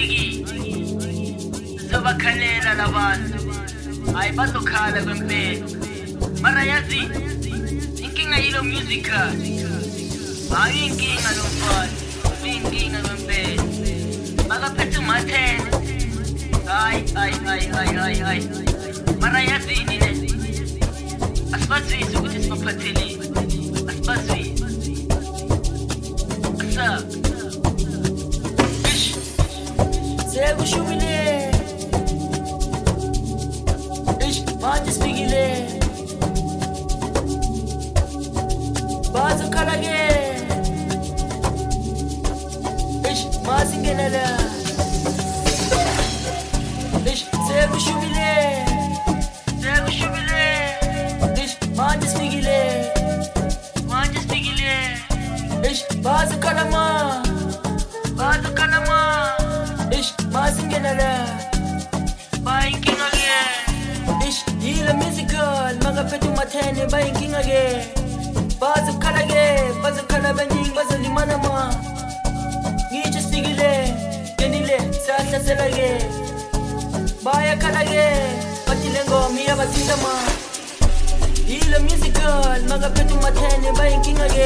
sisitiki zobakhalela labantu hayi bazokhala kwempela mara yazi inkinga yilo musical hayi inkinga lomfana inkinga kwempela bakaphethe umathene hayi mara yazi nine asibazise ukuthi sibaphathelile asibazise asa Sekushubile manje sifikile bazokhala ke masingenela sekushubile manje sifikile bazokhala masingenela bayinkinga ke yile musical makaphethe umathene bayinkinga ke bazokhala baningi bazolimana ma ngitsho sifikile ngenile sahlasela ke bayakhala ke bathi le ngoma iyabathinta ma yile musical makaphethe umathene bayinkinga ke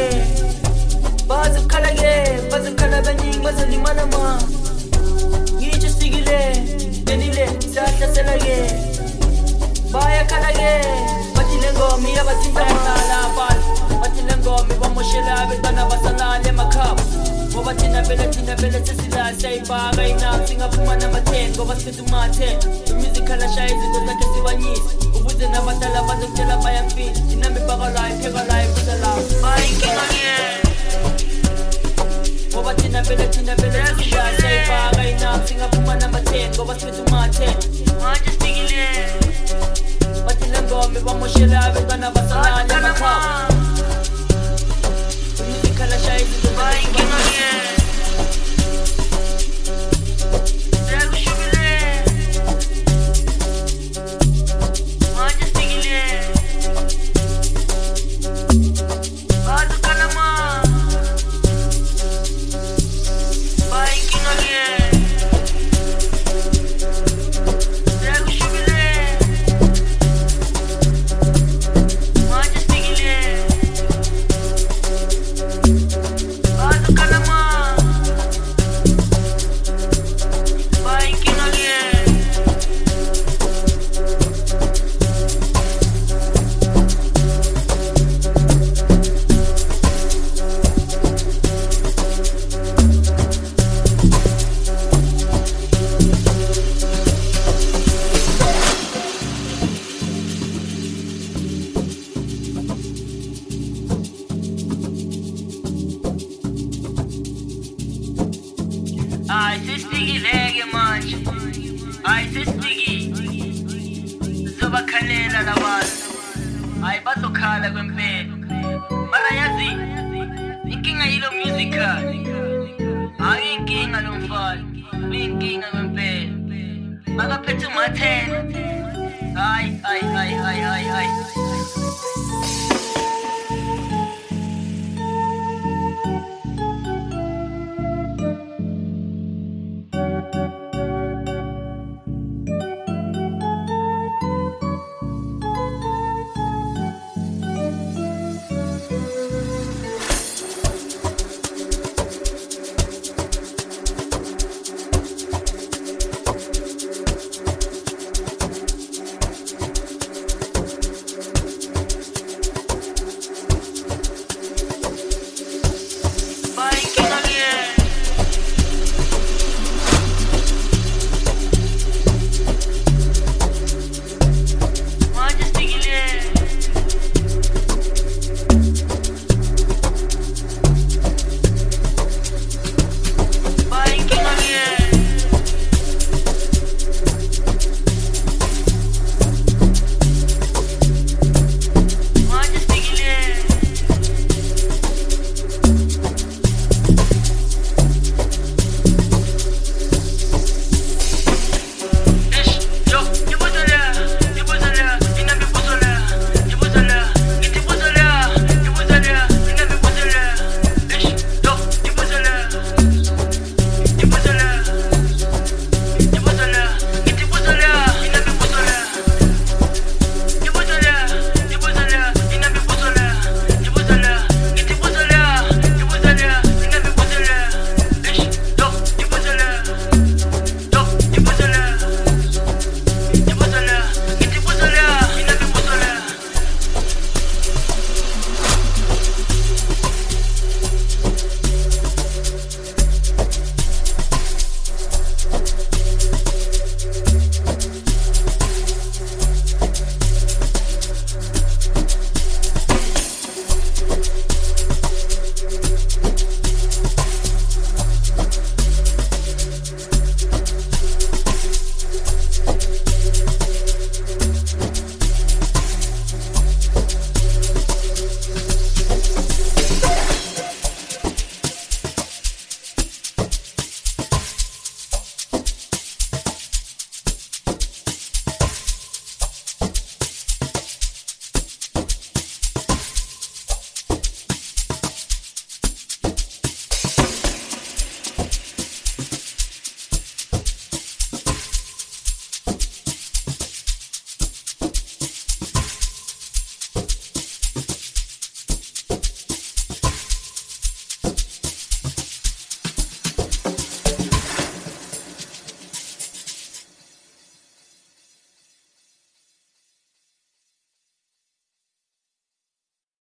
bazokhala baningi bazolimana ma ngitsho sifikile ngenile sahlasela ke bayakhala ke bathi le ngoma iyabathinta ma bathi le ngoma ibamoshela abantwana basalala emakhaya ngoba thina vele sesilahla siyayibhaka inaphi singaphuma nama-10 ngoba siphethe uma-10 umusical ashaya izinto zakhe sibanyise ukuze nabadala bazokutshela bayamfisa inami ibhakalayo iphekalayo ibuzalayo bayinkinga ke ngoba thina vele sesilahla siyayibhaka inaphi singaphuma nama-10 ngoba siphethe uma-10 manje sifikile bathi le ngoma ibamoshela abantwana basalala emakhaya umusical ashaya izinto bayinkinga ke sesifikile-ke manje hayi sesifikile zobakhalela labantu hayi bazokhala kwempela mara yazi inkinga yilo musical hayi inkinga lomfana inkinga kwempela bakaphethe umathene hayi